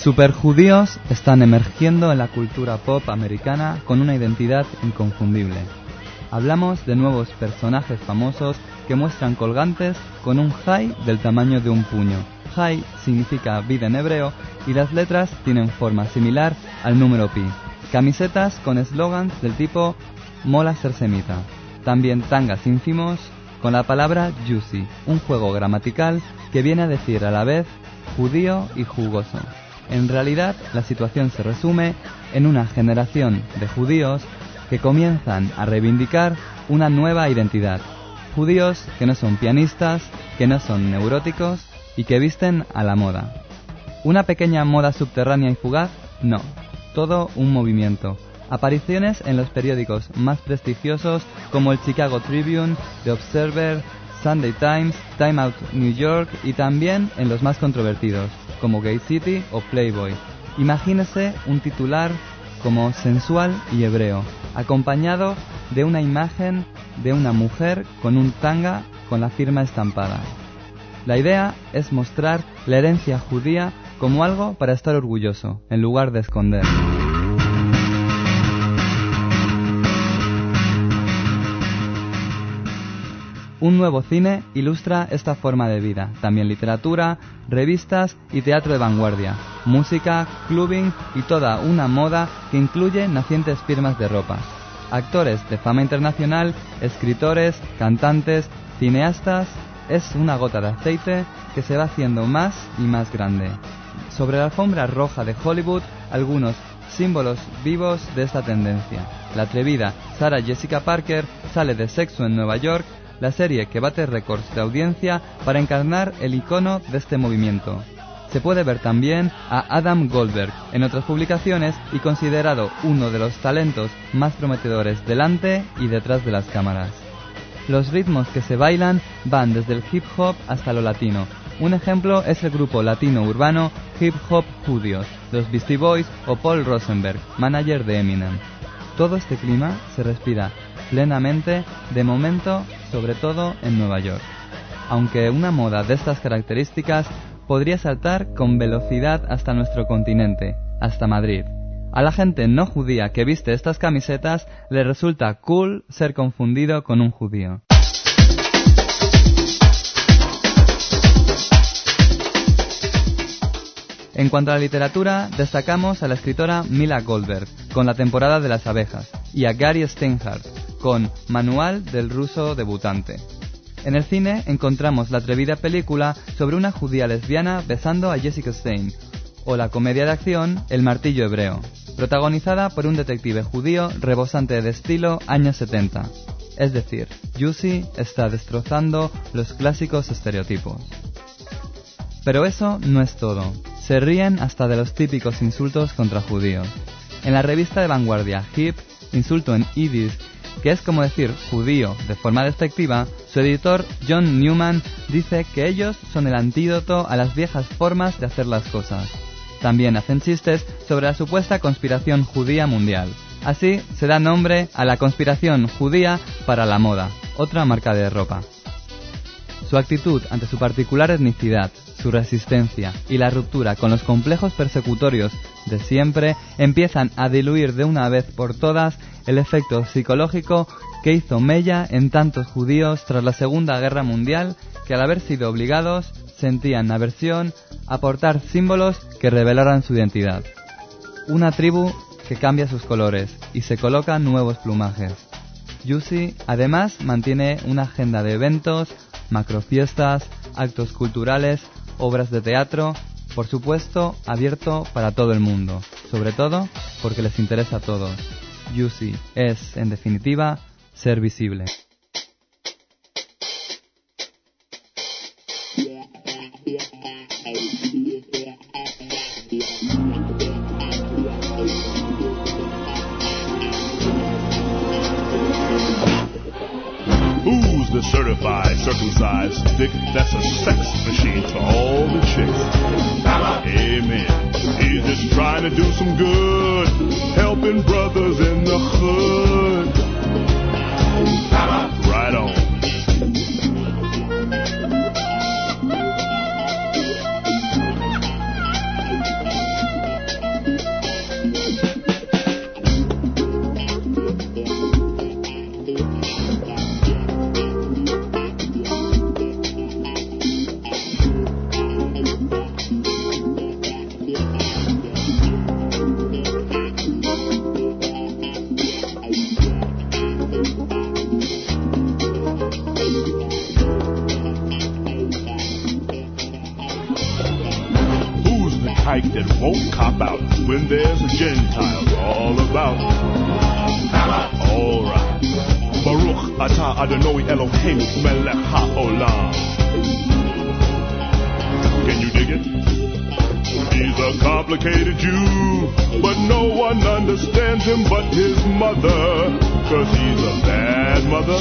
superjudíos están emergiendo en la cultura pop americana con una identidad inconfundible. Hablamos de nuevos personajes famosos que muestran colgantes con un jai del tamaño de un puño. Jai significa vida en hebreo y las letras tienen forma similar al número pi. Camisetas con eslogans del tipo mola ser semita. También tangas ínfimos con la palabra juicy, un juego gramatical que viene a decir a la vez judío y jugoso. En realidad, la situación se resume en una generación de judíos que comienzan a reivindicar una nueva identidad. Judíos que no son pianistas, que no son neuróticos y que visten a la moda. ¿Una pequeña moda subterránea y fugaz? No, todo un movimiento. Apariciones en los periódicos más prestigiosos como el Chicago Tribune, The Observer, Sunday Times, Time Out New York y también en los más controvertidos como Gay City o Playboy. Imagínese un titular como sensual y hebreo, acompañado de una imagen de una mujer con un tanga con la firma estampada. La idea es mostrar la herencia judía como algo para estar orgulloso, en lugar de esconder. Un nuevo cine ilustra esta forma de vida, también literatura, revistas y teatro de vanguardia, música, clubbing y toda una moda que incluye nacientes firmas de ropa. Actores de fama internacional, escritores, cantantes, cineastas, es una gota de aceite que se va haciendo más y más grande. Sobre la alfombra roja de Hollywood, algunos símbolos vivos de esta tendencia. La atrevida Sarah Jessica Parker sale de Sexo en Nueva York, la serie que bate récords de audiencia para encarnar el icono de este movimiento. Se puede ver también a Adam Goldberg en otras publicaciones y considerado uno de los talentos más prometedores delante y detrás de las cámaras. Los ritmos que se bailan van desde el hip hop hasta lo latino. Un ejemplo es el grupo latino urbano Hip Hop Judíos, los Beastie Boys o Paul Rosenberg, manager de Eminem. Todo este clima se respira plenamente, de momento, sobre todo en Nueva York. Aunque una moda de estas características podría saltar con velocidad hasta nuestro continente, hasta Madrid. A la gente no judía que viste estas camisetas le resulta cool ser confundido con un judío. En cuanto a la literatura, destacamos a la escritora Mila Goldberg, con La temporada de las abejas, y a Gary Steinhardt, con Manual del ruso debutante. En el cine encontramos la atrevida película sobre una judía lesbiana besando a Jessica Stein, o la comedia de acción El martillo hebreo, protagonizada por un detective judío rebosante de estilo años 70. Es decir, Jussi está destrozando los clásicos estereotipos. Pero eso no es todo. Se ríen hasta de los típicos insultos contra judíos. En la revista de vanguardia Hip, insulto en yiddish, que es como decir judío de forma despectiva, su editor John Newman dice que ellos son el antídoto a las viejas formas de hacer las cosas. También hacen chistes sobre la supuesta conspiración judía mundial. Así se da nombre a la conspiración judía para la moda, otra marca de ropa. Su actitud ante su particular etnicidad, su resistencia y la ruptura con los complejos persecutorios de siempre empiezan a diluir de una vez por todas el efecto psicológico que hizo mella en tantos judíos tras la Segunda Guerra Mundial que al haber sido obligados sentían aversión a portar símbolos que revelaran su identidad. Una tribu que cambia sus colores y se coloca nuevos plumajes. Jussi además mantiene una agenda de eventos, macrofiestas, actos culturales, obras de teatro, por supuesto abierto para todo el mundo, sobre todo porque les interesa a todos. Jussi es, en definitiva, ser visible. Who's the certified circumcised stick that's a sex machine to all the chicks? Amen. He's just trying to do some good, helping brothers in the hood. Right on. like that won't cop out when there's a Gentiles all about. All right. Baruch atah Adonai Eloheinu melech haolam. Can you dig it? He's a complicated Jew, but no one understands him but his mother, 'cause he's a bad mother.